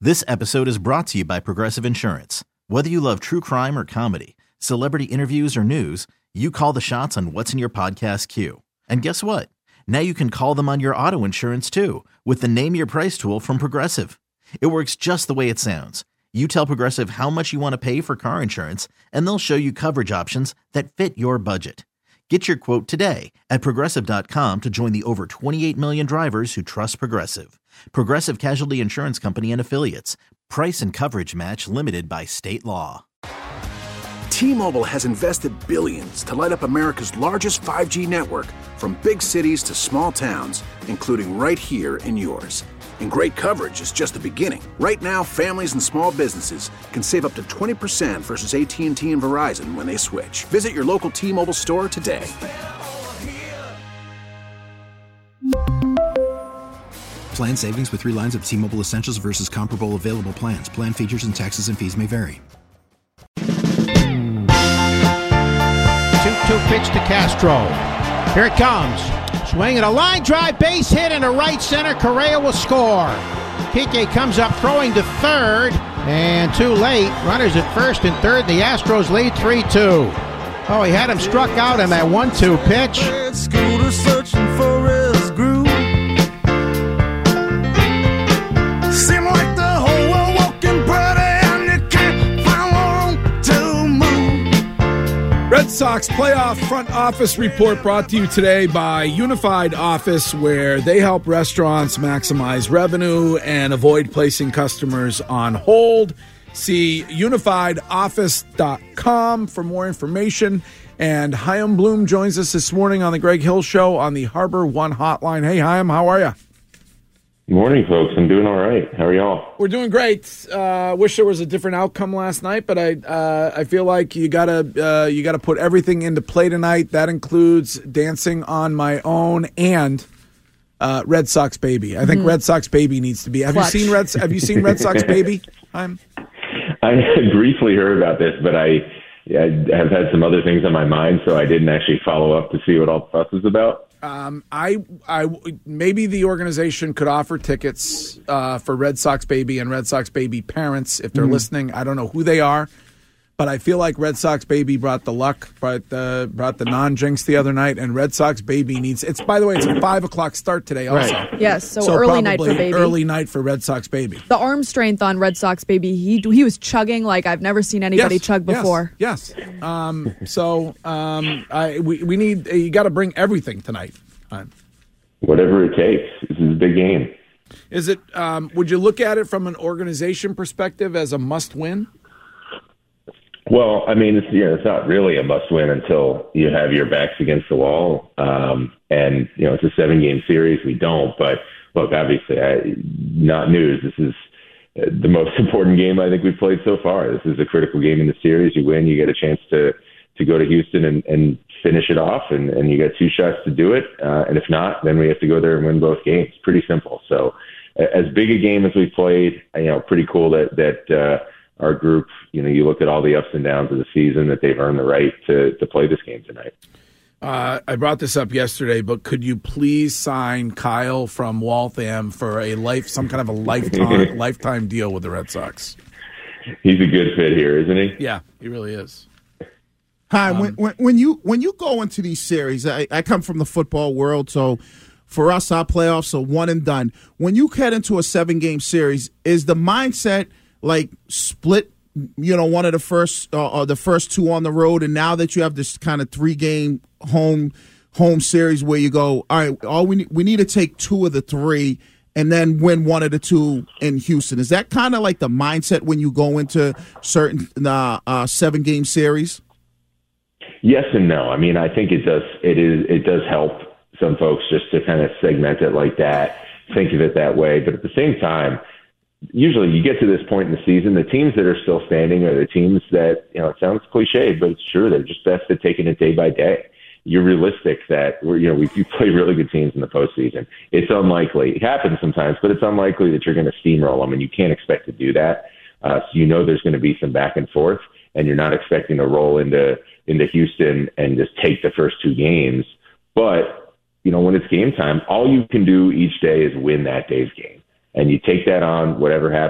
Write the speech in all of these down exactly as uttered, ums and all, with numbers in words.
This episode is brought to you by Progressive Insurance. Whether you love true crime or comedy, celebrity interviews or news, you call the shots on what's in your podcast queue. And guess what? Now you can call them on your auto insurance too with the Name Your Price tool from Progressive. It works just the way it sounds. You tell Progressive how much you want to pay for car insurance, and they'll show you coverage options that fit your budget. Get your quote today at Progressive dot com to join the over twenty-eight million drivers who trust Progressive. Progressive Casualty Insurance Company and Affiliates. Price and coverage match limited by state law. T-Mobile has invested billions to light up America's largest five G network, from big cities to small towns, including right here in yours. And great coverage is just the beginning. Right now, families and small businesses can save up to twenty percent versus A T and T and Verizon when they switch. Visit your local T-Mobile store today. Plan savings with three lines of T-Mobile Essentials versus comparable available plans. Plan features and taxes and fees may vary. two two pitch to Castro. Here it comes. Swing and a line drive, base hit into right center. Correa will score. Kike comes up throwing to third, and too late. Runners at first and third. The Astros lead three two. Oh, he had him struck out in that one two pitch. Scooter searching for his groove. Seem like the whole world walking pretty and you can't find one to move. Red Sox playoff front office report brought to you today by Unified Office, where they help restaurants maximize revenue and avoid placing customers on hold. See unified office dot com for more information. And Chaim Bloom joins us this morning on the Greg Hill Show on the Harbor One Hotline. Hey, Chaim, how are you? Good morning, folks. I'm doing all right. How are y'all? We're doing great. Uh, wish there was a different outcome last night, but I uh, I feel like you gotta uh, you gotta put everything into play tonight. That includes Dancing on My Own and uh, Red Sox Baby. I think mm-hmm. Red Sox Baby needs to be. Have Clutch. you seen Red Have you seen Red Sox Baby? I'm. I briefly heard about this, but I, I have had some other things on my mind, so I didn't actually follow up to see what all the fuss was about. Um, I, I, maybe the organization could offer tickets uh, for Red Sox Baby and Red Sox Baby parents if they're mm-hmm. listening. I don't know who they are, but I feel like Red Sox Baby brought the luck, brought the brought the non-jinx the other night, and Red Sox Baby needs. It's by the way, it's a five o'clock start today. Also, right. Yes, so, so early night for Baby. Early night for Red Sox Baby. The arm strength on Red Sox Baby, he he was chugging like I've never seen anybody yes, chug before. Yes. yes. Um, so um, I we we need you got to bring everything tonight. Whatever it takes. This is a big game. Is it? Um, would you look at it from an organization perspective as a must-win? Well, I mean, it's, you know, it's not really a must-win until you have your backs against the wall. Um, and, you know, it's a seven-game series. We don't. But, look, obviously, I, not news. This is the most important game I think we've played so far. This is a critical game in the series. You win, you get a chance to, to go to Houston and, and finish it off, and, and you got two shots to do it. Uh, and if not, then we have to go there and win both games. Pretty simple. So as big a game as we've played, you know, pretty cool that, that uh, our group, you know, you look at all the ups and downs of the season, that they've earned the right to, to play this game tonight. Uh, I brought this up yesterday, but could you please sign Kyle from Waltham for a life, some kind of a lifetime lifetime deal with the Red Sox? He's a good fit here, isn't he? Yeah, he really is. Hi, um, when, when when you when you go into these series, I, I come from the football world, so for us, our playoffs are one and done. When you head into a seven-game series, is the mindset like split? You know, one of the first uh, or the first two on the road, and now that you have this kind of three-game home home series where you go, all right, all we need, we need to take two of the three and then win one of the two in Houston. Is that kind of like the mindset when you go into certain uh, uh, seven-game series? Yes and no. I mean, I think it does. It is. It does help some folks just to kind of segment it like that, think of it that way. But at the same time, usually you get to this point in the season, the teams that are still standing are the teams that, you know, it sounds cliche, but it's true. They're just best at taking it day by day. You're realistic that we're, you know, we you play really good teams in the postseason. It's unlikely. It happens sometimes, but it's unlikely that you're going to steamroll them, and you can't expect to do that. Uh, so you know there's going to be some back and forth, and you're not expecting to roll into into Houston and just take the first two games. But, you know, when it's game time, all you can do each day is win that day's game. And you take that on, whatever happens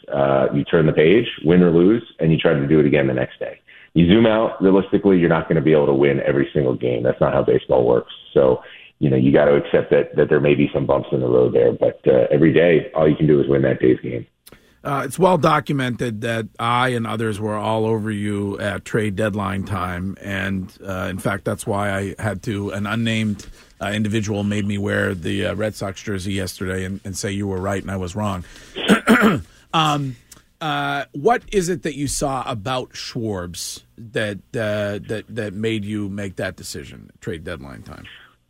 uh, you turn the page, win or lose, and you try to do it again the next day. You zoom out, realistically, you're not going to be able to win every single game. That's not how baseball works. So, you know, you got to accept that that there may be some bumps in the road there. But uh, every day, all you can do is win that day's game. Uh, it's well documented that I and others were all over you at trade deadline time. And, uh, in fact, that's why I had to, an unnamed uh, individual made me wear the uh, Red Sox jersey yesterday and, and say you were right and I was wrong. um Uh, what is it that you saw about Schwartz that uh, that that made you make that decision, trade deadline time?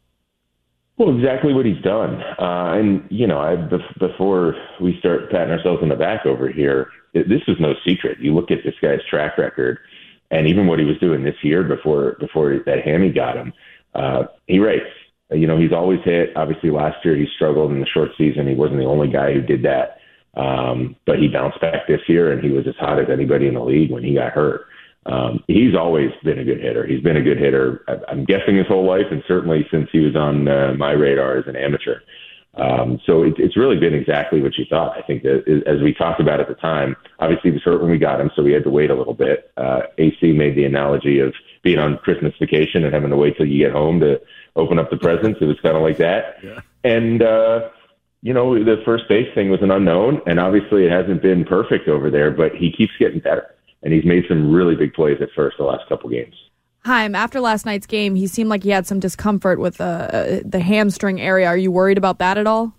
Well, exactly what he's done. Uh, and, you know, I, before we start patting ourselves on the back over here, this is no secret. You look at this guy's track record and even what he was doing this year before before that hammy got him, uh, he rates. You know, he's always hit. Obviously, last year he struggled in the short season. He wasn't the only guy who did that. Um, but he bounced back this year, and he was as hot as anybody in the league when he got hurt. Um, he's always been a good hitter. He's been a good hitter, I'm guessing, his whole life, and certainly since he was on uh, my radar as an amateur. Um, so it, it's really been exactly what you thought. I think that, as we talked about at the time, obviously he was hurt when we got him, so we had to wait a little bit. Uh, A C made the analogy of being on Christmas vacation and having to wait till you get home to open up the presents. It was kind of like that. Yeah. And, uh, you know, the first base thing was an unknown, and obviously it hasn't been perfect over there, but he keeps getting better, and he's made some really big plays at first the last couple games. Chaim, after last night's game, he seemed like he had some discomfort with uh, the hamstring area. Are you worried about that at all?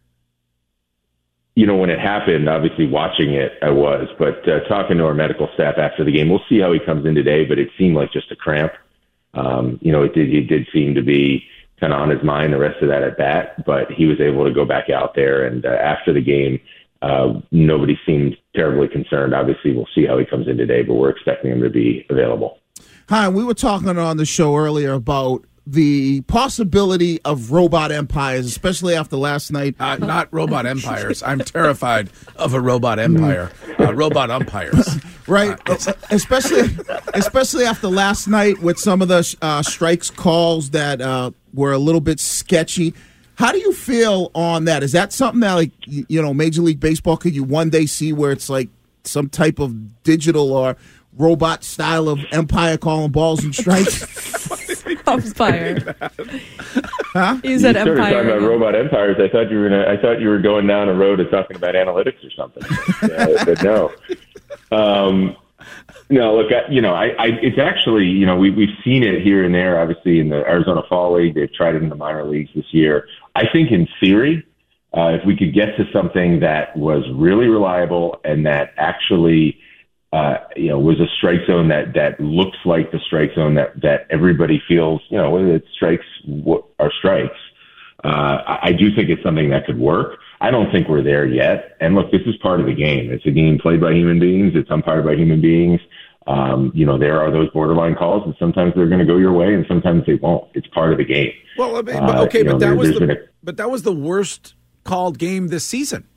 You know, when it happened, obviously watching it, I was, but uh, talking to our medical staff after the game, we'll see how he comes in today, but it seemed like just a cramp. Um, you know, it did, it did seem to be kind of on his mind the rest of that at bat, but he was able to go back out there. And uh, after the game, uh, nobody seemed terribly concerned. Obviously, we'll see how he comes in today, but we're expecting him to be available. Hi, we were talking on the show earlier about the possibility of robot empires, especially after last night. Uh, not robot empires. I'm terrified of a robot empire. Uh, robot umpires. Right, uh, especially especially after last night with some of the uh, strikes calls that uh, were a little bit sketchy. How do you feel on that? Is that something that, like, you know, Major League Baseball, could you one day see where it's like some type of digital or robot style of umpire calling balls and strikes? Umpire. Huh? You said you empire. Started talking about robot empires. I thought you were. Gonna, I thought you were going down a road of talking about analytics or something. uh, but no. Um, no, look, I, you know, I, I, it's actually, you know, we, we've seen it here and there, obviously in the Arizona Fall League. They've tried it in the minor leagues this year. I think in theory, uh, if we could get to something that was really reliable and that actually, uh, you know, was a strike zone that, that looks like the strike zone that, that everybody feels, you know, whether it's strikes are strikes. Uh, I, I do think it's something that could work. I don't think we're there yet. And look, this is part of the game. It's a game played by human beings. It's umpired by human beings. Um, you know, there are those borderline calls, and sometimes they're going to go your way, and sometimes they won't. It's part of the game. Well, I mean, uh, okay, but know, that there, was the, a, but that was the worst called game this season.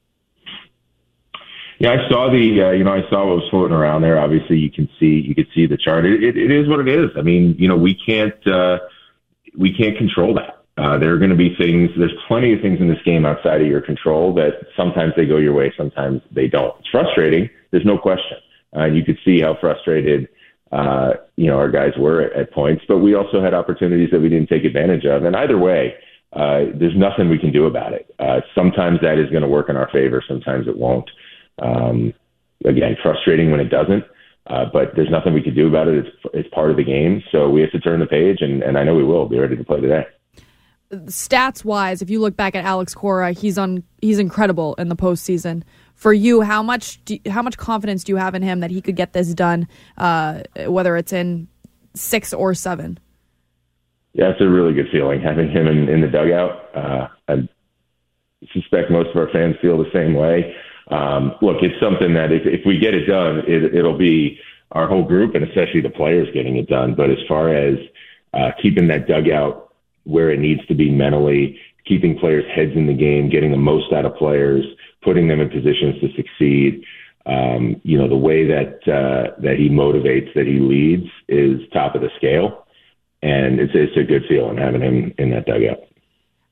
Yeah, I saw the, uh, you know, I saw what was floating around there. Obviously, you can see, you could see the chart. It, it, it is what it is. I mean, you know, we can't, uh, we can't control that. Uh, there are going to be things, there's plenty of things in this game outside of your control that sometimes they go your way, sometimes they don't. It's frustrating. There's no question. Uh, you could see how frustrated, uh, you know, our guys were at, at points, but we also had opportunities that we didn't take advantage of. And either way, uh, there's nothing we can do about it. Uh, sometimes that is going to work in our favor. Sometimes it won't. Um, again, frustrating when it doesn't. Uh, but there's nothing we can do about it. It's, it's part of the game. So we have to turn the page, and, and I know we will be ready to play today. Stats wise, if you look back at Alex Cora, he's on he's incredible in the postseason. For you, how much do, how much confidence do you have in him that he could get this done, uh, whether it's in six or seven? Yeah, it's a really good feeling having him in, in the dugout. Uh, I suspect most of our fans feel the same way. Um, look, it's something that if, if we get it done, it, it'll be our whole group and especially the players getting it done. But as far as uh, keeping that dugout where it needs to be mentally, keeping players' heads in the game, getting the most out of players, putting them in positions to succeed. Um, you know, the way that uh, that he motivates, that he leads is top of the scale. And it's, it's a good feeling having him in that dugout.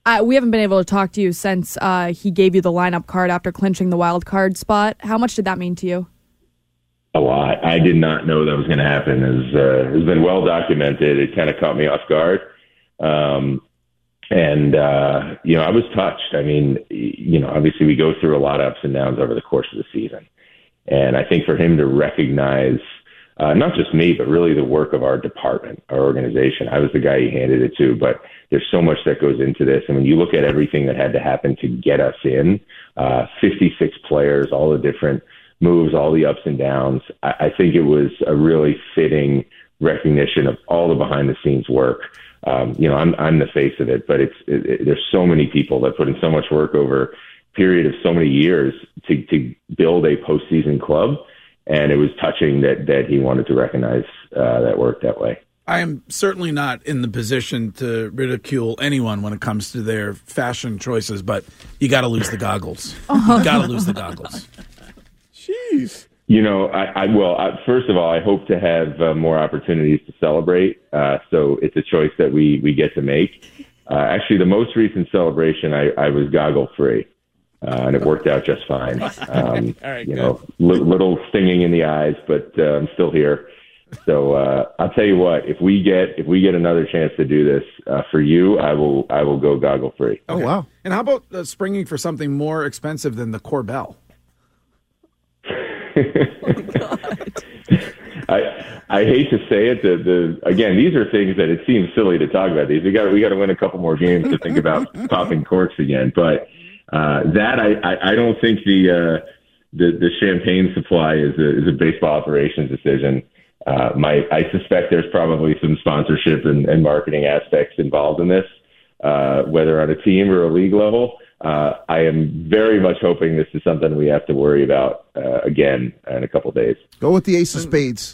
Uh, we haven't been able to talk to you since uh, he gave you the lineup card after clinching the wild card spot. How much did that mean to you? A lot. I did not know that was going to happen. It's uh, has been well documented. It kind of caught me off guard. Um, and, uh, you know, I was touched. I mean, you know, obviously we go through a lot of ups and downs over the course of the season. And I think for him to recognize uh, not just me, but really the work of our department, our organization. I was the guy he handed it to, but there's so much that goes into this. I mean, you look at everything that had to happen to get us in, uh, fifty-six players, all the different moves, all the ups and downs. I, I think it was a really fitting recognition of all the behind the scenes work. Um, you know, I'm, I'm the face of it, but it's, it, it, there's so many people that put in so much work over a period of so many years to, to build a postseason club. And it was touching that, that he wanted to recognize uh, that work that way. I am certainly not in the position to ridicule anyone when it comes to their fashion choices, but you got to lose the goggles. You got to lose the goggles. Jeez. You know, I, I well, I, first of all, I hope to have uh, more opportunities to celebrate. Uh, so it's a choice that we, we get to make. Uh, actually, the most recent celebration, I, I was goggle free. Uh, and it worked out just fine. Um, All right, you good. know, li- little stinging in the eyes, but uh, I'm still here. So uh, I'll tell you what: if we get if we get another chance to do this uh, for you, I will I will go goggle free. Oh, wow. And how about uh, springing for something more expensive than the Corbell? I I hate to say it. The the again, these are things that it seems silly to talk about. These we got we got to win a couple more games to think about popping corks again, but. Uh, that I, I, I don't think the, uh, the the champagne supply is a, is a baseball operations decision. Uh, my I suspect there's probably some sponsorship and, and marketing aspects involved in this, uh, whether on a team or a league level. Uh, I am very much hoping this is something we have to worry about uh, again in a couple of days. Go with the ace of spades.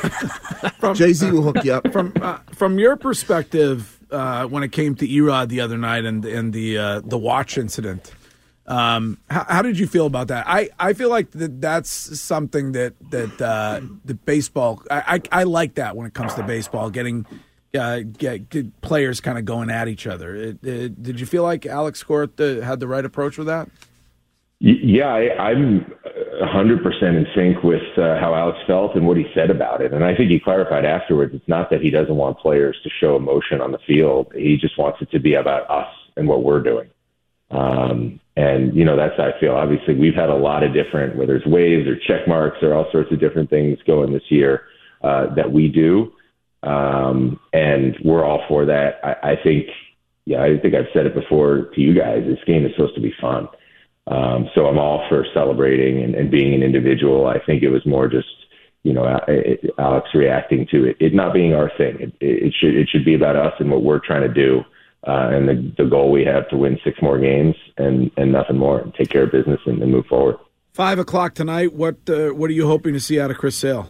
Jay-Z will hook you up. From uh, from your perspective, uh, when it came to Erod the other night and and the uh, the watch incident. Um, how, how did you feel about that? I, I feel like that that's something that that uh, the baseball. I, I I like that when it comes to baseball, getting uh, get, get players kind of going at each other. It, it, did you feel like Alex Cora had the right approach with that? Yeah, I, I'm one hundred percent in sync with uh, how Alex felt and what he said about it. And I think he clarified afterwards. It's not that he doesn't want players to show emotion on the field. He just wants it to be about us and what we're doing. Um, and, you know, that's how I feel. Obviously, we've had a lot of different, whether it's waves or check marks or all sorts of different things going this year uh, that we do. Um, and we're all for that. I, I think, yeah, I think I've said it before to you guys, this game is supposed to be fun. Um, so I'm all for celebrating and, and being an individual. I think it was more just, you know, Alex reacting to it, it not being our thing. It, it should, it should be about us and what we're trying to do. Uh, and the, the goal we have to win six more games and, and nothing more, and take care of business and, and move forward. Five o'clock tonight. What uh, what are you hoping to see out of Chris Sale?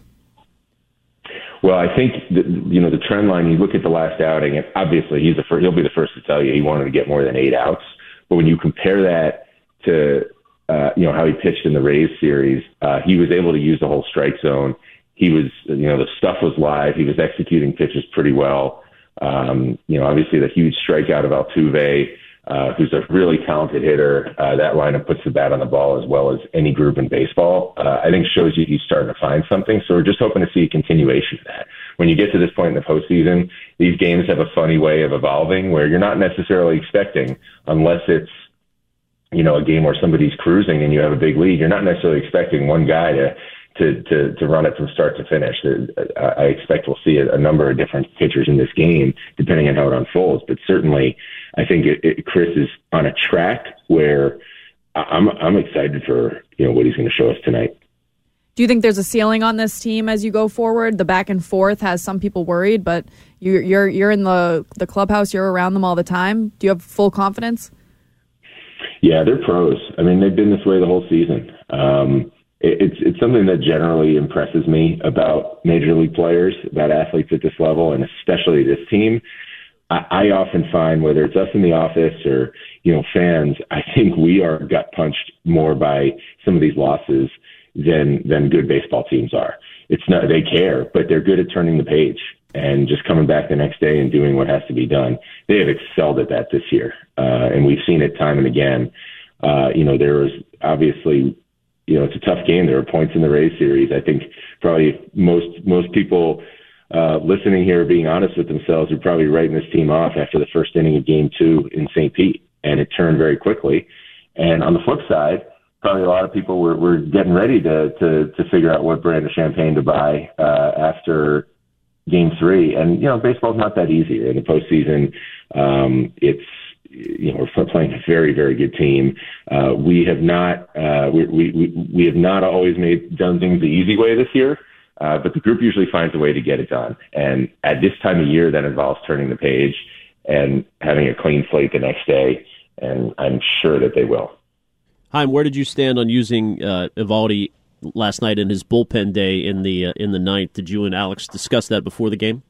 Well, I think the, you know the trend line. You look at the last outing, and obviously he's the first, he'll be the first to tell you he wanted to get more than eight outs. But when you compare that to uh, you know how he pitched in the Rays series, uh, he was able to use the whole strike zone. He was you know the stuff was live. He was executing pitches pretty well. Um, you know, obviously the huge strikeout of Altuve, uh, who's a really talented hitter. Uh, that lineup puts the bat on the ball as well as any group in baseball. Uh, I think shows you he's starting to find something. So we're just hoping to see a continuation of that. When you get to this point in the postseason, these games have a funny way of evolving where you're not necessarily expecting, unless it's, you know, a game where somebody's cruising and you have a big lead, you're not necessarily expecting one guy to To, to, to run it from start to finish. I expect we'll see a, a number of different pitchers in this game, depending on how it unfolds. But certainly, I think it, it, Chris is on a track where I'm I'm excited for you know what he's going to show us tonight. Do you think there's a ceiling on this team as you go forward? The back and forth has some people worried, but you're you're you're in the the clubhouse. You're around them all the time. Do you have full confidence? Yeah, they're pros. I mean, they've been this way the whole season. Um, It's it's something that generally impresses me about major league players, about athletes at this level, and especially this team. I, I often find, whether it's us in the office or you know fans, I think we are gut punched more by some of these losses than than good baseball teams are. It's not they care, but they're good at turning the page. and just coming back the next day and doing what has to be done. They have excelled at that this year, uh, and we've seen it time and again. Uh, you know, there was obviously, you know, it's a tough game. There were points in the Rays series. I think probably most most people uh, listening here, being honest with themselves, are probably writing this team off after the first inning of Game Two in Saint Pete, and it turned very quickly. And on the flip side, probably a lot of people were, were getting ready to, to to figure out what brand of champagne to buy uh, after Game Three. And you know, baseball's not that easy in the postseason. Um, it's you know, we're playing a very, very good team. Uh, we have not, uh, we, we, we have not always made done things the easy way this year, uh, but the group usually finds a way to get it done. And at this time of year, that involves turning the page and having a clean slate the next day. And I'm sure that they will. Chaim, where did you stand on using uh, Eovaldi last night in his bullpen day in the uh, in the ninth? Did you and Alex discuss that before the game?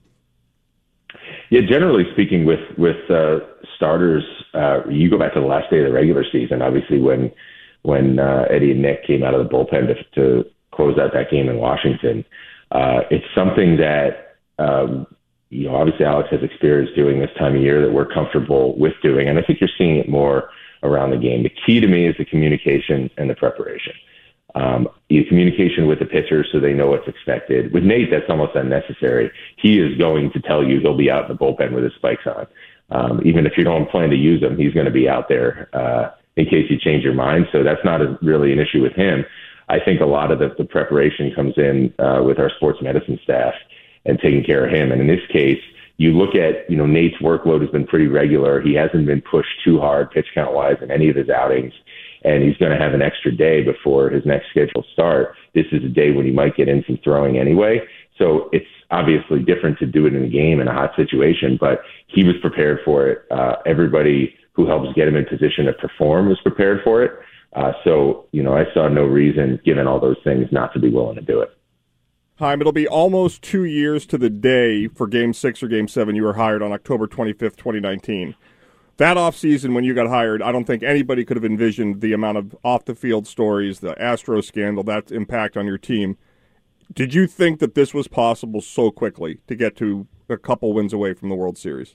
Yeah, generally speaking, with with uh, starters, uh, you go back to the last day of the regular season. Obviously, when when uh, Eddie and Nick came out of the bullpen to, to close out that game in Washington, uh, it's something that um, you know. Obviously, Alex has experience doing this time of year that we're comfortable with doing, and I think you're seeing it more around the game. The key to me is the communication and the preparation. Um, the communication with the pitcher so they know what's expected. With Nate, that's almost unnecessary. He is going to tell you he'll be out in the bullpen with his spikes on. Um, even if you don't plan to use them, he's going to be out there uh, in case you change your mind. So that's not a, really an issue with him. I think a lot of the, the preparation comes in uh, with our sports medicine staff and taking care of him. And in this case, you look at, you know, Nate's workload has been pretty regular. He hasn't been pushed too hard pitch count wise in any of his outings. And he's going to have an extra day before his next scheduled start. This is a day when he might get in some throwing anyway. So it's obviously different to do it in a game in a hot situation, but he was prepared for it. Uh, everybody who helps get him in position to perform was prepared for it. Uh, so, you know, I saw no reason, given all those things, not to be willing to do it. Chaim, it'll be almost two years to the day for Game six or Game seven. You were hired on October twenty-fifth, twenty nineteen. That offseason when you got hired, I don't think anybody could have envisioned the amount of off-the-field stories, the Astro scandal, that impact on your team. Did you think that this was possible so quickly to get to a couple wins away from the World Series?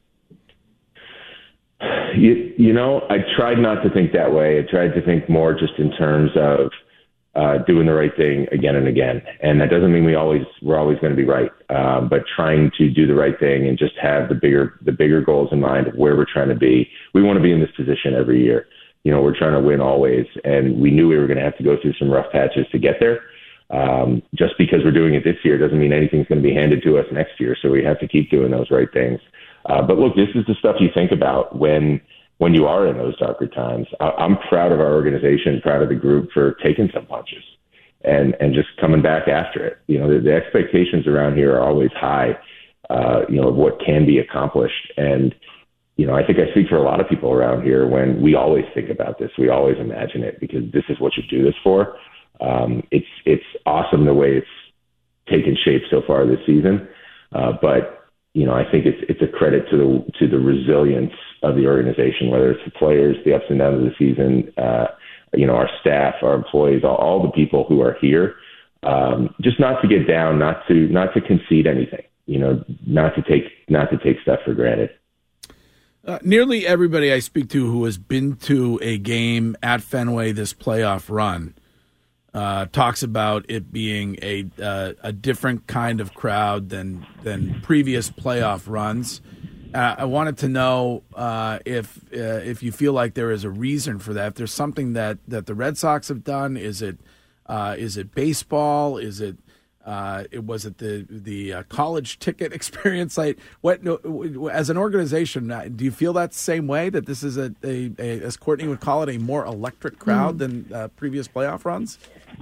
You, you know, I tried not to think that way. I tried to think more just in terms of uh, doing the right thing again and again. And that doesn't mean we always, we're always going to be right. Um, but trying to do the right thing and just have the bigger, the bigger goals in mind of where we're trying to be. We want to be in this position every year. You know, we're trying to win always. And we knew we were going to have to go through some rough patches to get there. Um, just because we're doing it this year doesn't mean anything's going to be handed to us next year. So we have to keep doing those right things. Uh, but look, this is the stuff you think about when, when you are in those darker times. I, I'm proud of our organization, proud of the group for taking some punches and, and just coming back after it. You know, the, the expectations around here are always high, uh, you know, of what can be accomplished. And, you know, I think I speak for a lot of people around here when we always think about this. We always imagine it because this is what you do this for. Um, it's, it's awesome the way it's taken shape so far this season. Uh, but, you know, I think it's, it's a credit to the, to the resilience of the organization, whether it's the players, the ups and downs of the season, uh, you know, our staff, our employees, all, all the people who are here, um, just not to get down, not to, not to concede anything, you know, not to take, not to take stuff for granted. Uh, nearly everybody I speak to who has been to a game at Fenway this playoff run uh, talks about it being a uh, a different kind of crowd than than previous playoff runs. Uh, I wanted to know uh, if uh, if you feel like there is a reason for that. If there's something that, that the Red Sox have done, is it uh, is it baseball? Is it uh, it was it the the uh, college ticket experience? Like what? As an organization, do you feel that same way, that this is a, a, a as Courtney would call it, a more electric crowd mm. than uh, previous playoff runs?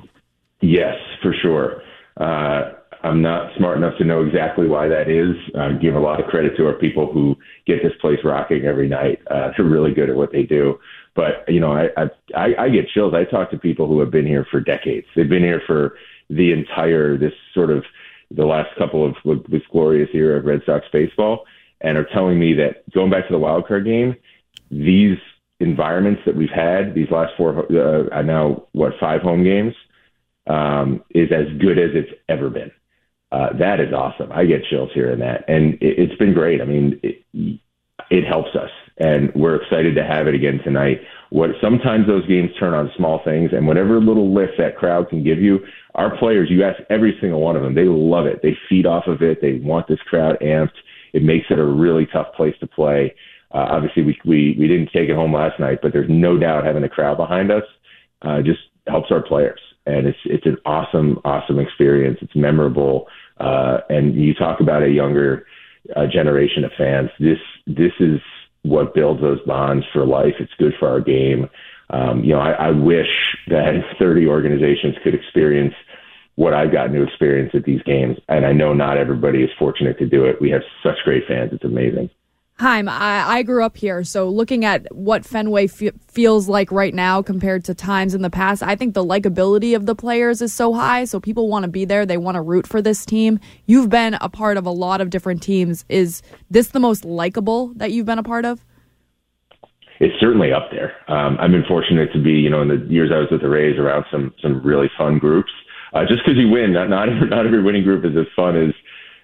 Yes, for sure. Uh, I'm not smart enough to know exactly why that is. I give a lot of credit to our people who get this place rocking every night. Uh, they're really good at what they do. But, you know, I, I, I get chills. I talk to people who have been here for decades. They've been here for the entire, this sort of the last couple of this glorious era of Red Sox baseball, and are telling me that going back to the wild card game, these environments that we've had, these last four, uh, now, what, five home games, um, is as good as it's ever been. Uh, that is awesome. I get chills hearing that. And it, it's been great. I mean, it, it helps us. And we're excited to have it again tonight. What sometimes those games turn on small things, and whatever little lift that crowd can give you, our players, you ask every single one of them, they love it. They feed off of it. They want this crowd amped. It makes it a really tough place to play. Uh, obviously, we, we we didn't take it home last night, but there's no doubt having the crowd behind us uh, just helps our players. And it's it's an awesome, awesome experience. It's memorable. Uh, and you talk about a younger uh, generation of fans. This this is what builds those bonds for life. It's good for our game. Um, you know, I, I wish that thirty organizations could experience what I've gotten to experience at these games. And I know not everybody is fortunate to do it. We have such great fans. It's amazing. Chaim, I, I grew up here, so looking at what Fenway f- feels like right now compared to times in the past, I think the likability of the players is so high, so people want to be there. They want to root for this team. You've been a part of a lot of different teams. Is this the most likable that you've been a part of? It's certainly up there. Um, I've been fortunate to be, you know, in the years I was with the Rays, around some some really fun groups. Uh, just because you win, not not every, not every winning group is as fun as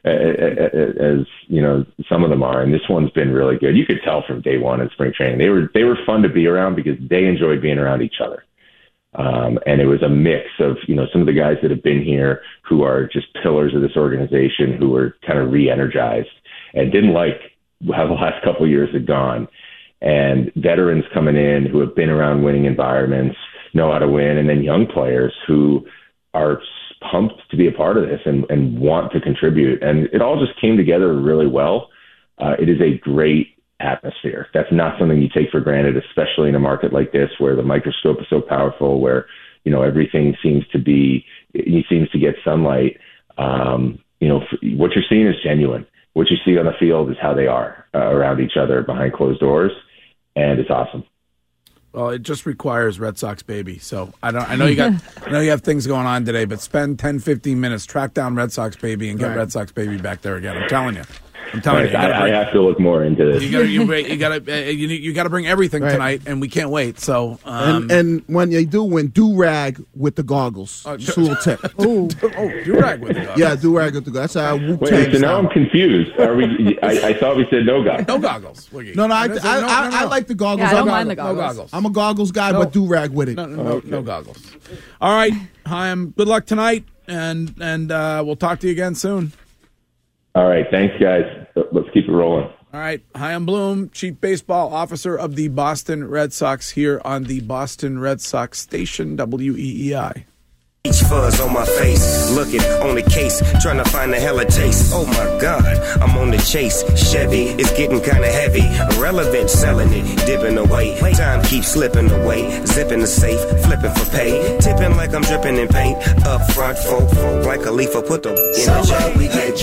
as you know some of them are, and this one's been really good. You could tell from day one in spring training they were they were fun to be around because they enjoyed being around each other, um, and it was a mix of you know some of the guys that have been here who are just pillars of this organization who were kind of re-energized and didn't like how the last couple of years had gone, and veterans coming in who have been around winning environments, know how to win, and then young players who are pumped to be a part of this and, and want to contribute. And it all just came together really well. Uh, it is a great atmosphere. That's not something you take for granted, especially in a market like this where the microscope is so powerful, where, you know, everything seems to be, it seems to get sunlight. Um, you know, what you're seeing is genuine. What you see on the field is how they are uh, around each other behind closed doors. And it's awesome. Well, it just requires Red Sox baby. So I don't. I know you got. I know you have things going on today, but spend ten, fifteen minutes, track down Red Sox baby, and get right. Red Sox baby back there again. I'm telling you. I'm telling right, you. you I, I have to look more into this. You got you, you got to uh, you, you got to bring everything right. tonight, and we can't wait. So and, um, and when you do win, do rag with the goggles. Uh, Just a little tip. oh, do rag with the goggles. Yeah, do rag with the goggles. That's how Wu Tang. Wait, so now I'm confused. Are we? I, I thought we said no goggles. No goggles. Wiggy. No, no, I, I, no, I, no, I, no. I like the goggles. Yeah, I don't I'm mind a, the goggles. No goggles. I'm a goggles guy, no. but do rag with it. No, no, no, okay. no goggles. All right, Chaim. Good luck tonight, and and uh, we'll talk to you again soon. All right, thanks, guys. Let's keep it rolling. All right, Chaim Bloom, Chief Baseball Officer of the Boston Red Sox, here on the Boston Red Sox station, W E E I. Each fuzz on my face, looking on the case, trying to find a hella taste. Oh my God, I'm on the chase. Chevy, it's getting kind of heavy. Irrelevant, selling it, dipping away. Time keeps slipping away. Zipping the safe, flipping for pay. Tipping like I'm dripping in paint. Up front, folk, folk, like a leaf, put the in so the we get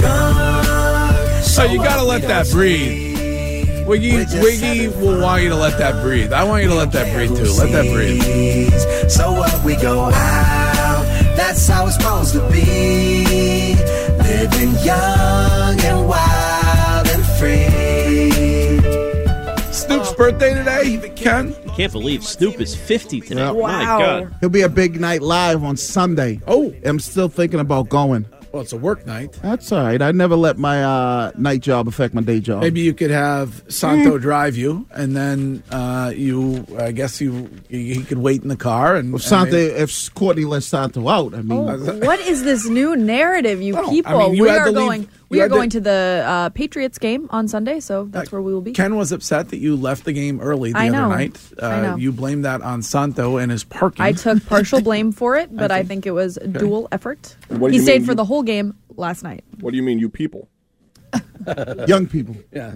drunk. So you gotta let that breathe. Wiggy, Wiggy will want you to let that breathe. I want you to let that breathe too. Let that breathe. So what we go out, that's how it's supposed to be. Living young and wild and free. Snoop's birthday today, Ken. I can't believe Snoop is fifty today. Yeah. My Wow. God. He'll be a big night live on Sunday. Oh. I'm still thinking about going. Well, it's a work night. That's all right. I never let my uh, night job affect my day job. Maybe you could have Santo drive you, and then uh, you, I guess you, he could wait in the car. And If Santo, and if Courtney lets Santo out, I mean, Oh, what is this new narrative, you Oh, people? I mean, you we had are to leave- going. you We are had to- going to the uh, Patriots game on Sunday, so that's where we will be. Ken was upset that you left the game early the I other know. night. Uh, I know. You blamed that on Santo and his parking. I took partial blame for it, but I think it was a dual effort. What do He you stayed mean for you- the whole game last night. What do you mean, you people? young people. Yeah.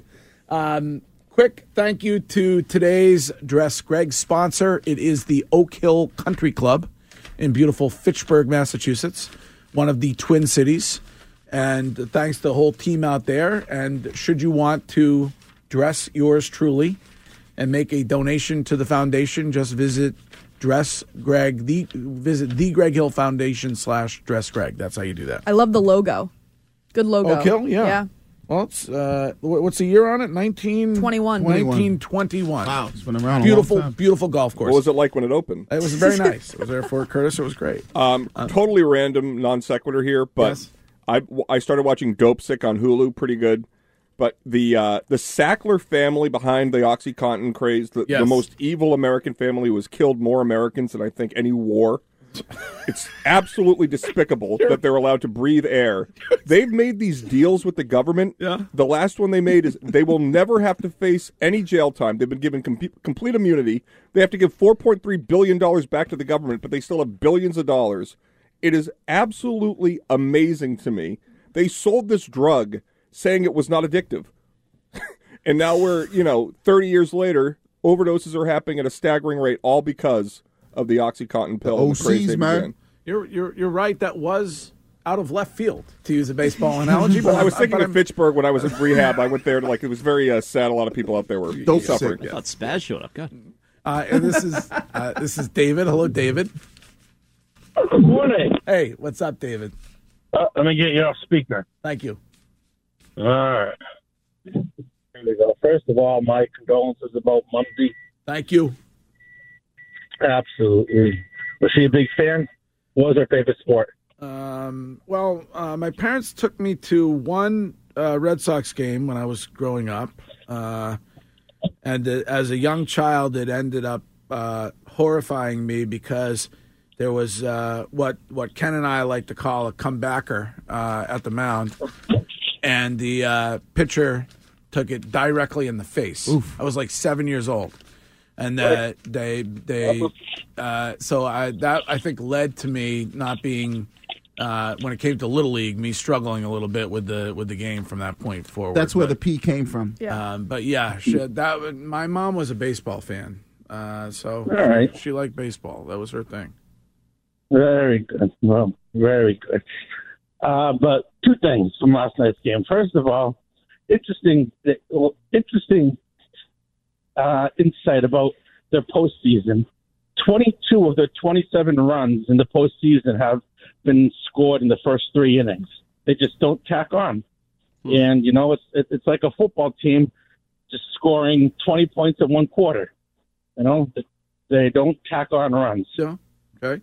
Um, quick thank you to today's Dress Greg sponsor. It is the Oak Hill Country Club in beautiful Fitchburg, Massachusetts, one of the Twin Cities. And thanks to the whole team out there. And should you want to dress yours truly and make a donation to the foundation, just visit Dress Greg, the visit the Greg Hill Foundation slash Dress Greg. That's how you do that. I love the logo. Good logo. Oak Hill, yeah. Yeah. Well, it's uh, wh- what's the year on it? nineteen twenty-one. nineteen twenty-one. Wow, it's been around a Beautiful, long time. beautiful golf course. What was it like when it opened? It was very nice. It was there for Curtis. It was great. Um, totally random non sequitur here, but Yes. I, I started watching Dope Sick on Hulu, pretty good. But the uh, the Sackler family behind the OxyContin craze, the, Yes. the most evil American family who has killed more Americans than I think any war. It's absolutely despicable that they're allowed to breathe air. They've made these deals with the government. Yeah. The last one they made is they will never have to face any jail time. They've been given com- complete immunity. They have to give four point three billion dollars back to the government, but they still have billions of dollars. It is absolutely amazing to me. They sold this drug saying it was not addictive. And now we're, you know, thirty years later, overdoses are happening at a staggering rate, all because of the OxyContin pill. The and the craze O Cs, they man. began. You're you're you're right. That was out of left field, to use a baseball analogy. But Well, I was thinking but of Fitchburg when I was in rehab. I went there to like it was very uh, sad. A lot of people out there were Dope suffering. sick. I thought Spaz showed up. God. Uh, and this is uh, this is David. Hello, David. Good morning. Hey, what's up, David? Uh, let me get you off speaker. Thank you. All right. Here we go. First of all, my condolences about Monday. Thank you. Absolutely. Was she a big fan? What was her favorite sport? Um, well, uh, my parents took me to one uh, Red Sox game when I was growing up, uh, and uh, as a young child, it ended up uh, horrifying me because there was uh, what what Ken and I like to call a comebacker uh, at the mound, and the uh, pitcher took it directly in the face. I was like seven years old. And uh, they they uh, so I that I think led to me not being uh, when it came to Little League, me struggling a little bit with the with the game from that point forward. That's where but, the P came from. Yeah. Um, but yeah, she, that my mom was a baseball fan, uh, so All right. she, she liked baseball. That was her thing. Very good. Well, very good. Uh, but two things from last night's game. First of all, interesting, well, interesting uh, insight about their postseason. twenty-two of their twenty-seven runs in the postseason have been scored in the first three innings. They just don't tack on. Hmm. And, you know, it's it's like a football team just scoring twenty points in one quarter. You know, they don't tack on runs. Yeah. Okay.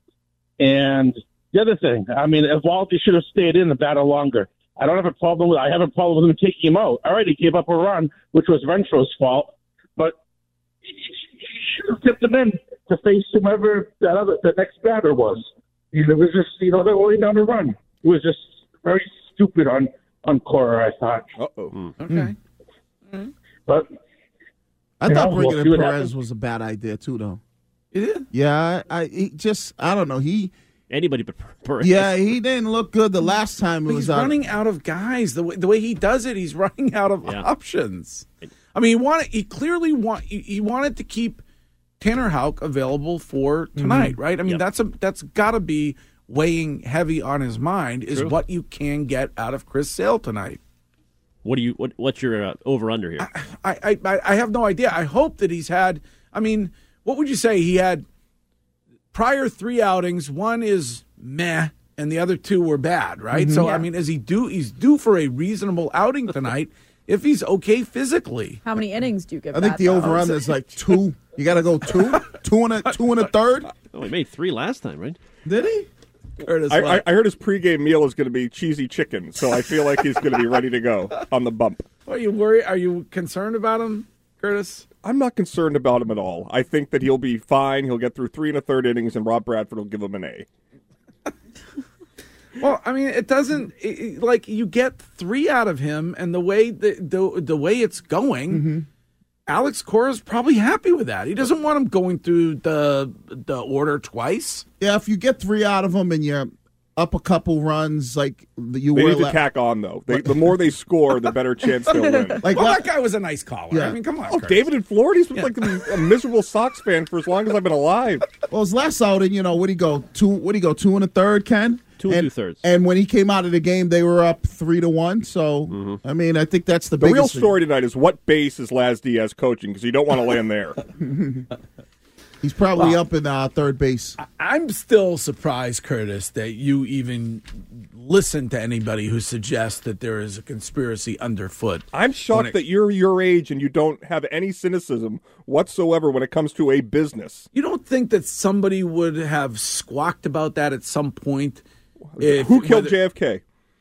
And the other thing, I mean, Evaldi should have stayed in the battle longer. I don't have a problem with I have a problem with him taking him out. All right, he gave up a run, which was Renfro's fault, but he should have kept him in to face whoever that other the next batter was. It was just, you know, they were laying down the run. It was just very stupid on on Cora, I thought. Uh-oh. Mm. Okay. Mm. But I you thought know, bringing we'll in see what Perez happens. was a bad idea too, though. You did? Yeah, I, I he just I don't know. He Anybody but Perez. yeah, he didn't look good the last time it But was he's out. running out of guys. The way, the way he does it, he's running out of Yeah. options. I mean, he wanted. He clearly want. He, he wanted to keep Tanner Houck available for tonight, Mm-hmm. right? I mean, Yep. that's a that's got to be weighing heavy on his mind. Is True. what you can get out of Chris Sale tonight. What do you? What, what's your uh, over under here? I, I I I have no idea. I hope that he's had. I mean, what would you say he had? Prior three outings, one is meh, and the other two were bad, right? Mm-hmm. So Yeah. I mean, is he due? He's due for a reasonable outing tonight if he's okay physically. How many innings do you give I think that, the though? over under is like two. You got to go two, two and a two and a third. Oh, he made three last time, right? Did he? Curtis, I, I, what? I heard his pregame meal is going to be cheesy chicken, so I feel like he's going to be ready to go on the bump. Are you worried? Are you concerned about him, Curtis? I'm not concerned about him at all. I think that he'll be fine. He'll get through three and a third innings, and Rob Bradford will give him an A. Well, I mean, it doesn't it, it- like you get three out of him, and the way the the, the way it's going, Mm-hmm. Alex Cora's probably happy with that. He doesn't want him going through the the order twice. Yeah, if you get three out of them and you're up a couple runs, like you They were, need to la- tack on, though. They, the more they score, the better chance they'll win. like Well, what? that guy was a nice caller. Yeah. I mean, come on, Oh, Curtis. David in Florida, he's been like a, a miserable Sox fan for as long as I've been alive. Well, his last outing, you know, what would he go two? What do he go two and a third? Ken Two and two-thirds. And when he came out of the game, they were up three to one. So I mean, I think that's the, The real biggest thing. story tonight is what base is Laz Diaz coaching, because you don't want to land there. He's probably Well, up in uh, third base. I'm still surprised, Curtis, that you even listen to anybody who suggests that there is a conspiracy underfoot. I'm When shocked it- that you're your age and you don't have any cynicism whatsoever when it comes to a business. You don't think that somebody would have squawked about that at some point? If- Who killed whether- J F K?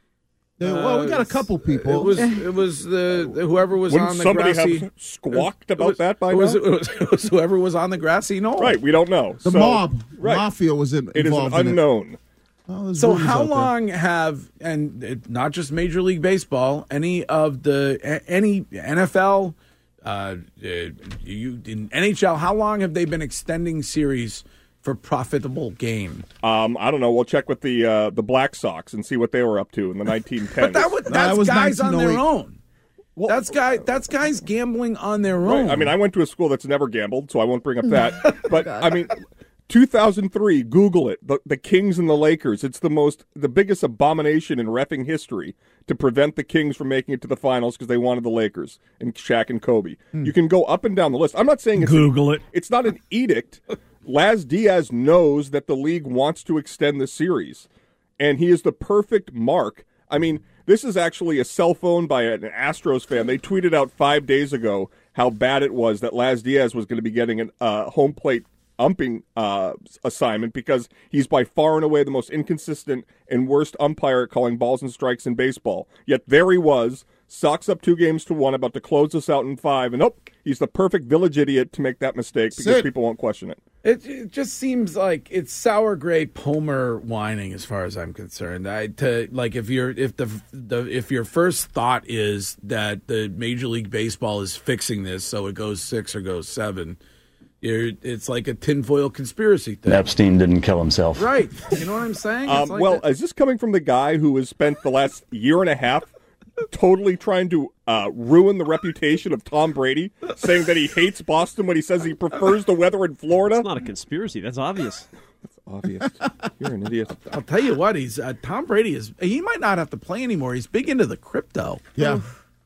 Yeah, well, we got a couple people. It was it was the whoever was Wouldn't on the somebody grassy. have squawked about was, that by it was, now? it was, it was whoever was on the grassy knoll. Right, we don't know. The So- mob, right. mafia was in, It is involved an in unknown. it. Well, there's So rumors how out there. long have and it, not just Major League Baseball, any of the a- any N F L, uh, uh, you in N H L? How long have they been extending series for profitable gain? Um, I don't know. We'll check with the uh, the Black Sox and see what they were up to in the nineteen tens. But that would, No, that's that was guys on their nineteen oh eight. own. that's guy. That's guys gambling on their Right. own. I mean, I went to a school that's never gambled, so I won't bring up that. But I mean, two thousand three, Google it. The, the Kings and the Lakers. It's the most, the biggest abomination in reffing history to prevent the Kings from making it to the finals because they wanted the Lakers and Shaq and Kobe. You can go up and down the list. I'm not saying it's Google it. It's not an edict. Laz Diaz knows that the league wants to extend the series, and he is the perfect mark. I mean, this is actually a cell phone by an Astros fan. They tweeted out five days ago how bad it was that Laz Diaz was going to be getting a uh, home plate umping uh, assignment because he's by far and away the most inconsistent and worst umpire at calling balls and strikes in baseball. Yet there he was, Sox up two games to one, about to close us out in five, and nope, he's the perfect village idiot to make that mistake because Sit. people won't question it. It, it just seems like it's sour grape Homer whining, as far as I'm concerned. I to like if you're if the the if your first thought is that the Major League Baseball is fixing this so it goes six or goes seven, you're, it's like a tinfoil conspiracy thing. Epstein didn't kill himself. Right? You know what I'm saying? Um, It's like well, that- is this coming from the guy who has spent the last year and a half totally trying to uh, ruin the reputation of Tom Brady, saying that he hates Boston when he says he prefers the weather in Florida? That's not a conspiracy. That's obvious. That's obvious. You're an idiot. I'll tell you what, he's uh, Tom Brady is. He might not have to play anymore. He's big into the crypto. Yeah.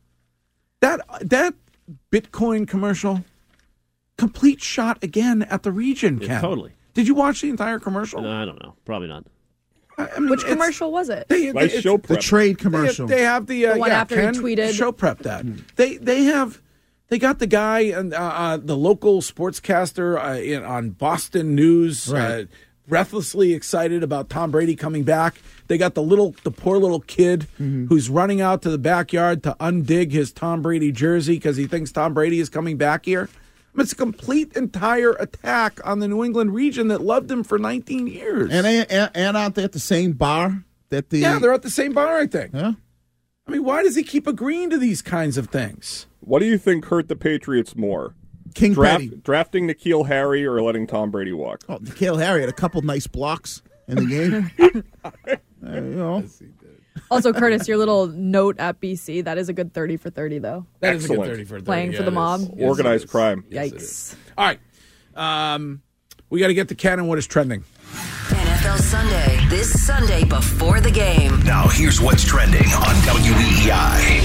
That that Bitcoin commercial, complete shot again at the region. Yeah, Ken. totally. Did you watch the entire commercial? No, I don't know. Probably not. I mean, Which it's- commercial was it? They, Nice it's- show The prep. trade They, commercial. they have the, uh, The one yeah, after he Ken tweeted? show prep that they they have they got the guy and uh, uh, the local sportscaster uh, in, on Boston News Right. uh, breathlessly excited about Tom Brady coming back. They got the little the poor little kid who's running out to the backyard to undig his Tom Brady jersey because he thinks Tom Brady is coming back here. I mean, it's a complete entire attack on the New England region that loved him for nineteen years. and, they, and and aren't they at the same bar that the yeah, they're at the same bar, I think. yeah? I mean, why does he keep agreeing to these kinds of things? What do you think hurt the Patriots more? King Draft, Petty. drafting N'Keal Harry or letting Tom Brady walk? Oh, N'Keal Harry had a couple nice blocks in the game. Uh, you know, Also, Curtis, your little note at B C, that is a good thirty for thirty, though. That is a Excellent. good thirty for thirty. Playing for Yeah, the it mob. is. Yes, Organized it is. crime. Yes, it Yikes. is. All right. Um, we got to get to Ken and what is trending. N F L Sunday, this Sunday before the game. Now here's what's trending on W E E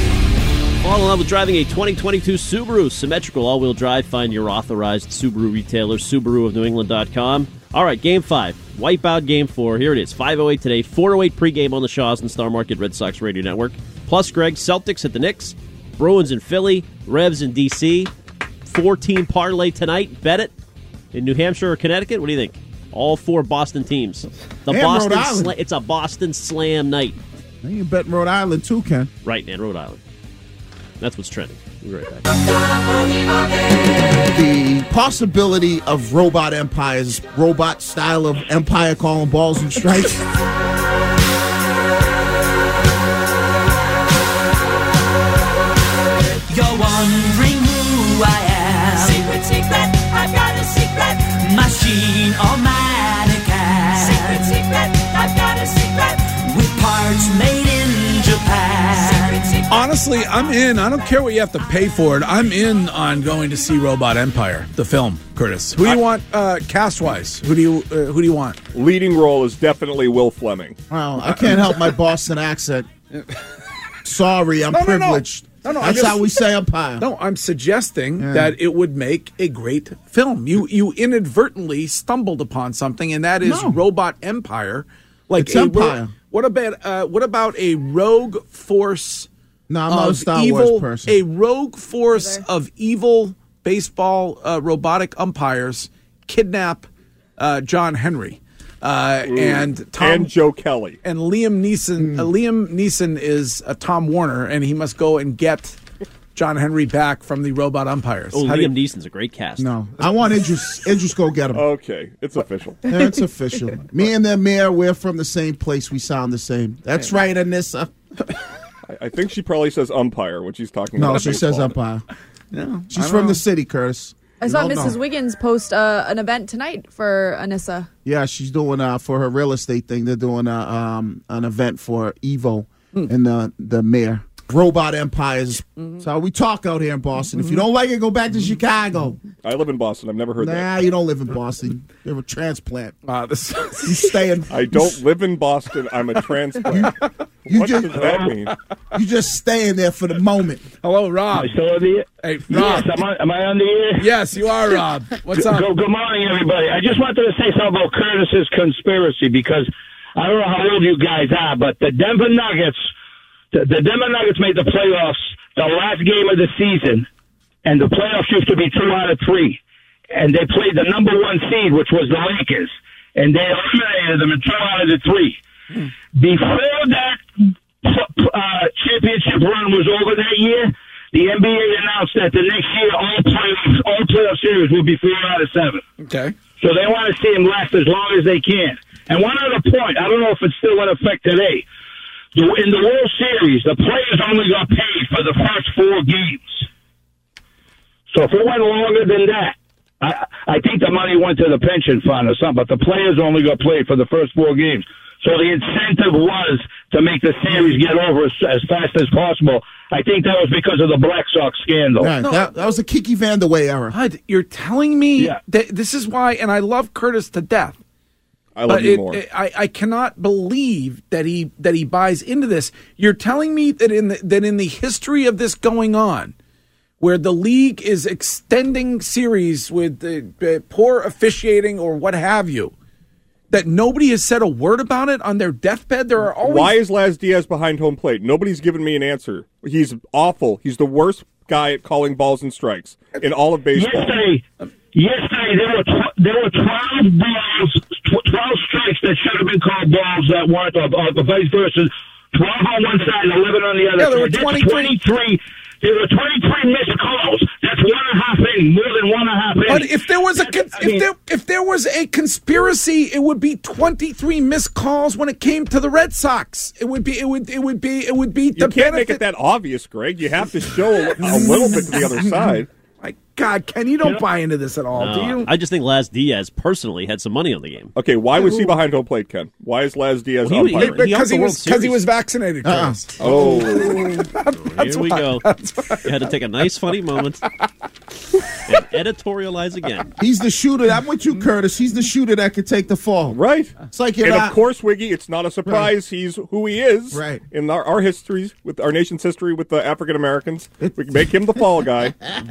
I. Fall in love with driving a twenty twenty-two Subaru symmetrical all-wheel drive? Find your authorized Subaru retailer, Subaru of New England dot com. All right, Game five. Wipeout Game four. Here it is. five oh eight today. four oh eight pregame on the Shaws and Star Market Red Sox Radio Network. Plus, Greg, Celtics at the Knicks. Bruins in Philly. Revs in D C Four-team parlay tonight. Bet it. In New Hampshire or Connecticut? What do you think? All four Boston teams. The And Boston Rhode Island. Sla- It's a Boston Slam night. and you bet Rhode Island too, Ken. Right, and Rhode Island. That's what's trending. We'll be right back. The possibility of robot empires, robot style of empire calling balls and strikes. You're wondering who I am. Secret, secret, I've got a secret. Machine or mannequin. Secret, secret, I've got a secret. With parts made in Japan. Secret, secret. Honestly, I'm in. I don't care what you have to pay for it. I'm in on going to see Robot Empire, the film, Curtis. Who do you want uh, cast-wise? Who do you uh, who do you want? Leading role is definitely Will Fleming. Well, I can't help my Boston accent. Sorry, I'm No, no, no. privileged. No, no, I That's just- how we say empire. No, I'm suggesting Yeah. that it would make a great film. You you inadvertently stumbled upon something, and that is No. Robot Empire. Like It's a ro- Empire. what about uh, what about a rogue force? No, I'm not a of Star evil, Wars person. A rogue force of evil baseball uh, robotic umpires kidnap uh, John Henry. Uh, Ooh. and Tom and Joe Kelly and Liam Neeson. Uh, Liam Neeson is uh, Tom Warner, and he must go and get John Henry back from the robot umpires. Oh, How Liam do you- Neeson's a great cast. No, I want Idris. Idris, go get him. Okay, it's official. Yeah, it's official. Me and the mayor, we're from the same place. We sound the same. That's right, Anissa. I, I think she probably says umpire when she's talking No, about she baseball. says umpire. No, She's I from don't the know. city, Curtis. I You saw don't Missus know. Wiggins post uh, an event tonight for Anissa. Yeah, she's doing uh, for her real estate thing. They're doing a, um, an event for Evo Hmm. and the the mayor. Robot empires. Mm-hmm. So we talk out here in Boston. If you don't like it, go back to Chicago. I live in Boston. I've never heard Nah, that. you don't live in Boston. You have a transplant. Uh, this, You stay in. I don't live in Boston. I'm a transplant. You what just, does that mean? You just staying there for the moment. Hello, Rob. Am I still on the air? Hey, Yes, Rob. am I, am I on the air? Yes, you are, Rob. What's up? Good, good morning, everybody. I just wanted to say something about Curtis's conspiracy because I don't know how old you guys are, but the Denver Nuggets, the, the Denver Nuggets made the playoffs the last game of the season, and the playoffs used to be two out of three. And they played the number one seed, which was the Lakers, and they eliminated them in two out of the three. Before that uh, championship run was over that year, the N B A announced that the next year all playoff, all playoff series will be four out of seven. Okay. So they want to see him last as long as they can. And one other point, I don't know if it's still in effect today. The- In the World Series, the players only got paid for the first four games. So if it went longer than that, I, I think the money went to the pension fund or something, but the players only got paid for the first four games. So the incentive was to make the series get over as, as fast as possible. I think that was because of the Black Sox scandal. Right, that, that was the Kiki Vandeweghe era. God, you're telling me Yeah. that this is why, and I love Curtis to death. I love But you it, more. it- I, I cannot believe that he that he buys into this. You're telling me that in the, that in the history of this going on, where the league is extending series with the, uh, poor officiating or what have you, that nobody has said a word about it on their deathbed. There are always Why is Laz Diaz behind home plate? Nobody's given me an answer. He's awful. He's the worst guy at calling balls and strikes in all of baseball. Yesterday, yesterday there were tw- there were twelve balls, tw- twelve strikes that should have been called balls that weren't, or, or vice versa. Twelve on one side, eleven on the other. Yeah, there were That's twenty-three. twenty-three. There were twenty-three missed calls. That's one and a half inning, more than one and a half But innings. if there was a con- I mean- if there if there was a conspiracy, it would be twenty-three missed calls when it came to the Red Sox. It would be it would it would be it would be You the can't make benefit. it that obvious, Greg. You have to show a, a little bit to the other side. My God, Ken, you don't buy into this at all, do No, you? I just think Laz Diaz personally had some money on the game. Okay, why was he behind home plate, Ken? Why is Laz Diaz Well, he- he- umpiring? he- Because he, the World was because he Series. was vaccinated. Uh-uh. Curtis. Oh, Here we why- go. You had to take a nice, funny moment and editorialize again. He's the shooter. I'm with you, Curtis. He's the shooter that could take the fall. right. It's like you're And not. of course, Wiggy, it's not a surprise. He's who he is. Right. In our, our histories, with our nation's history with the African Americans, we can make him the fall guy.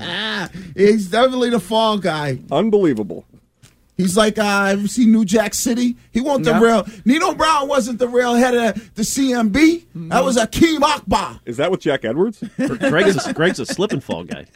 He's definitely the fall guy. Unbelievable. He's like, uh, have you seen New Jack City? He wasn't Yeah. the real. Nino Brown wasn't the real head of the C M B. That was Akeem Akbar. Is that with Jack Edwards? Greg's a, Greg's a slip and fall guy.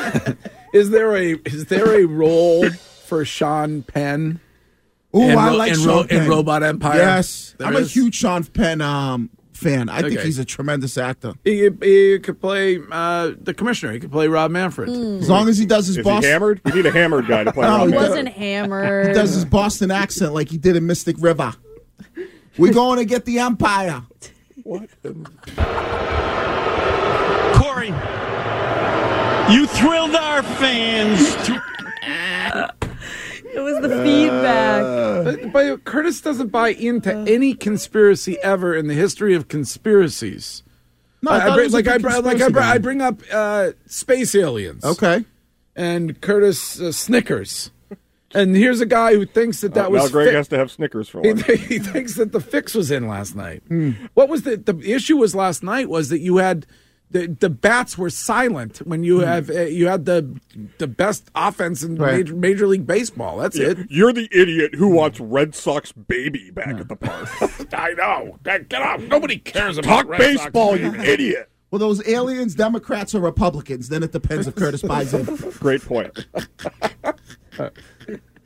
Is there a is there a role for Sean Penn? Ooh, in I Ro- like in, Sean Ro- Penn. in Robot Empire. Yes, There I'm is? a huge Sean Penn um, fan. I think Okay. he's a tremendous actor. He, he could play uh, the commissioner. He could play Rob Manfred. As long as he does his Is boss, he hammered? We need a hammered guy to play. No, Rob he He Manfred. wasn't hammered. he does his Boston accent like he did in Mystic River. We're going to get the Empire. What? Corey, you thrilled our fans. To- It was the feedback. But, but Curtis doesn't buy into any conspiracy ever in the history of conspiracies. No, I I, thought bring, it was a like I good br- like I, conspiracy br- guy. I bring up uh, space aliens. Okay. And Curtis uh, Snickers. And here's a guy who thinks that that Uh, was now Greg fi- has to have Snickers for he, lunch. he thinks that the fix was in last night. What was the the issue was last night was that you had the the bats were silent when you have uh, you had the the best offense in Right. major, major League Baseball. That's Yeah, it. You're the idiot who wants Red Sox baby back at the park. I know. Get get off. Nobody cares about Talk Red Sox. baseball, you idiot. Well, those aliens, Democrats or Republicans? Then it depends if Curtis buys in. Great point.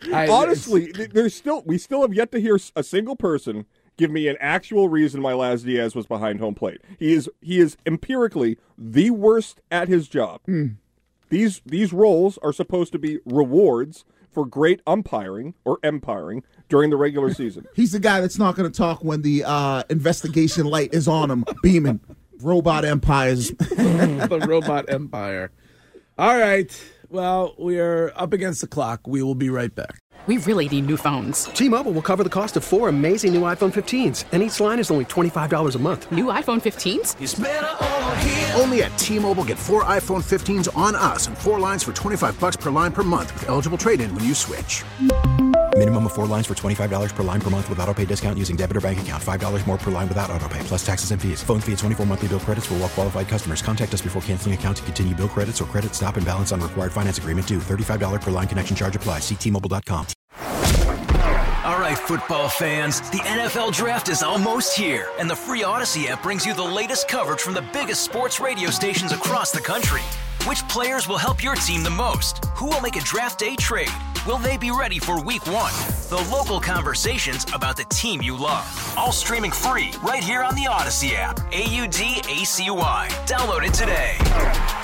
I, Honestly, there's still we still have yet to hear a single person give me an actual reason why Laz Diaz was behind home plate. He is he is empirically the worst at his job. Mm. These these roles are supposed to be rewards for great umpiring or empiring during the regular season. He's the guy that's not going to talk when the uh, investigation light is on him, beaming. Robot empires. The robot empire. All right. Well, we are up against the clock. We will be right back. We really need new phones. T-Mobile will cover the cost of four amazing new iPhone fifteens, and each line is only twenty-five dollars a month. New iPhone fifteens? It's better over here. Only at T-Mobile, get four iPhone fifteens on us and four lines for twenty-five bucks per line per month with eligible trade-in when you switch. Minimum of four lines for twenty-five dollars per line per month with autopay discount using debit or bank account. five dollars more per line without autopay, plus taxes and fees. Phone fee at twenty-four monthly bill credits for well-qualified customers. Contact us before canceling account to continue bill credits or credit stop and balance on required finance agreement due. thirty-five dollars per line connection charge applies. See T Mobile dot com. All right, football fans, the N F L Draft is almost here, and the free Odyssey app brings you the latest coverage from the biggest sports radio stations across the country. Which players will help your team the most? Who will make a draft day trade? Will they be ready for week one? The local conversations about the team you love. All streaming free right here on the Odyssey app. A U D A C Y. Download it today.